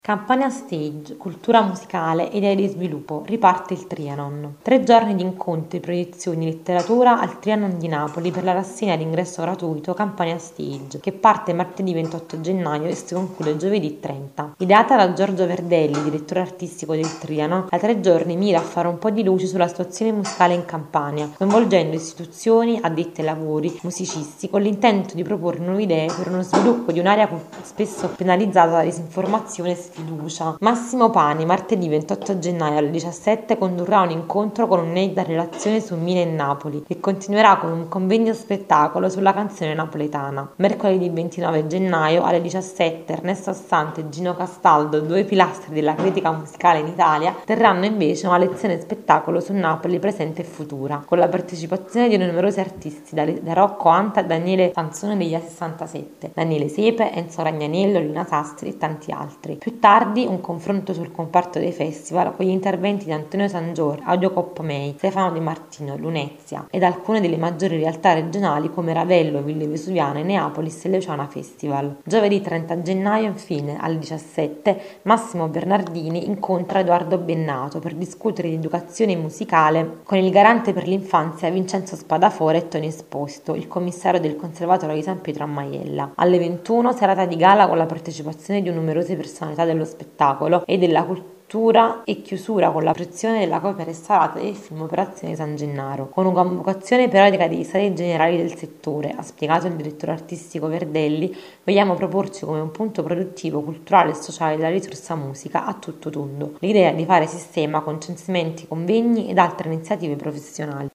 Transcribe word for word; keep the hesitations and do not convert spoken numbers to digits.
Campania Stage, cultura musicale, idee di sviluppo, riparte il Trianon. Tre giorni di incontri, proiezioni, letteratura al Trianon di Napoli per la rassegna di ingresso gratuito Campania Stage, che parte martedì ventotto gennaio e si conclude giovedì trenta. Ideata da Giorgio Verdelli, direttore artistico del Trianon, la tre giorni mira a fare un po' di luce sulla situazione musicale in Campania, coinvolgendo istituzioni, addetti ai lavori, musicisti, con l'intento di proporre nuove idee per uno sviluppo di un'area spesso penalizzata da disinformazione e sfiducia. Massimo Pani, martedì ventotto gennaio alle diciassette, condurrà un incontro con un'inedita relazione su Mina e Napoli, che continuerà con un convegno spettacolo sulla canzone napoletana. Mercoledì ventinove gennaio alle diciassette, Ernesto Assante e Gino Castaldo, due pilastri della critica musicale in Italia, terranno invece una lezione spettacolo su Napoli presente e futura, con la partecipazione di numerosi artisti, da, da Rocco Anta a Daniele Sansone degli A sessantasette, Daniele Sepe, Enzo Ragnanello, Lina Sastri e tanti altri. Più tardi un confronto sul comparto dei festival con gli interventi di Antonio Sangiorgi, Audio Coppomei, Stefano Di Martino, Lunezia ed alcune delle maggiori realtà regionali come Ravello, Ville Vesuviana, Neapolis e Leuciana Festival. Giovedì trenta gennaio infine alle diciassette Massimo Bernardini incontra Edoardo Bennato per discutere di educazione musicale con il garante per l'infanzia Vincenzo Spadafora e Tony Esposito, il commissario del Conservatorio di San Pietro a Maiella. Alle ventuno serata di gala con la partecipazione di numerose personalità dello spettacolo e della cultura e chiusura con la proiezione della copia restaurata del film Operazione San Gennaro, con una convocazione periodica dei stati generali del settore. Ha spiegato il direttore artistico Verdelli: vogliamo proporci come un punto produttivo, culturale e sociale della risorsa musica a tutto tondo. L'idea è di fare sistema con censimenti, convegni ed altre iniziative professionali.